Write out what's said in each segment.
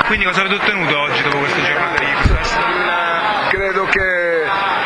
Quindi cosa avete ottenuto oggi dopo questa giornata di protesto? Credo che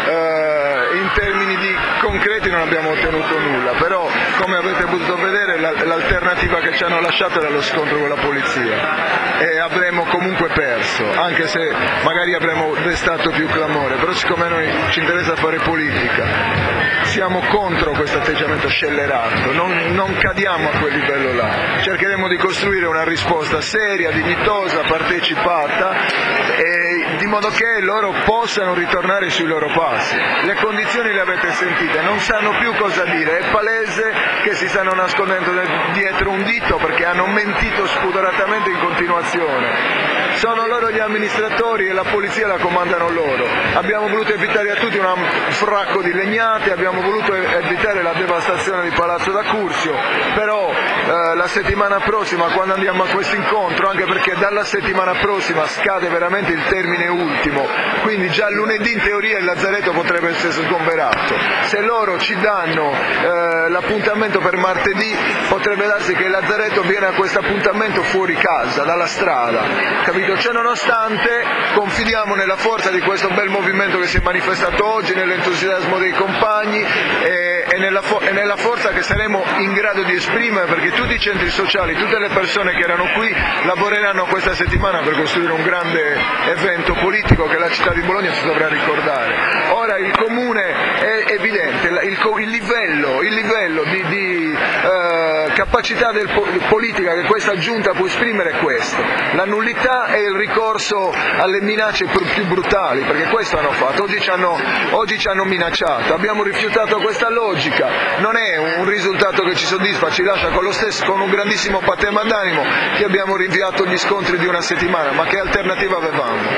in termini di concreti non abbiamo ottenuto nulla, però come avete potuto vedere l'alternativa che ci hanno lasciato era lo scontro con la polizia e avremmo comunque perso, anche se magari avremmo destato più clamore, però siccome a noi ci interessa fare politica siamo contro questo atteggiamento scellerato, non cadiamo a quel livello là, cercheremo di costruire una risposta seria, dignitosa, partecipata e di modo che loro possano ritornare sui loro passi. Le condizioni le avete sentite, non sanno più cosa dire, è palese che si stanno nascondendo dietro un dito perché hanno mentito spudoratamente in continuazione. Sono loro gli amministratori e la polizia la comandano loro. Abbiamo voluto evitare a tutti un fracco di legnate, abbiamo voluto evitare la devastazione di Palazzo da Curzio, però la settimana prossima quando andiamo a questo incontro, anche perché dalla settimana prossima scade veramente il termine ultimo, quindi già lunedì in teoria il lazzaretto potrebbe essere sgomberato. Se loro ci danno l'appuntamento per martedì potrebbe darsi che il lazzaretto viene a questo appuntamento fuori casa, dalla strada, capito? Cioè, nonostante confidiamo nella forza di questo bel movimento che si è manifestato oggi, nell'entusiasmo dei compagni e nella forza che saremo in grado di esprimere, perché tutti i centri sociali, tutte le persone che erano qui lavoreranno questa settimana per costruire un grande evento politico che la città di Bologna si dovrà ricordare. Ora il comune è evidente, il livello di capacità politica che questa giunta può esprimere è questo, la nullità e il ricorso alle minacce più brutali, perché questo hanno fatto, oggi ci hanno minacciato, abbiamo rifiutato questa logica, non è un risultato che ci soddisfa, ci lascia con un grandissimo patema d'animo che abbiamo rinviato gli scontri di una settimana, ma che alternativa avevamo?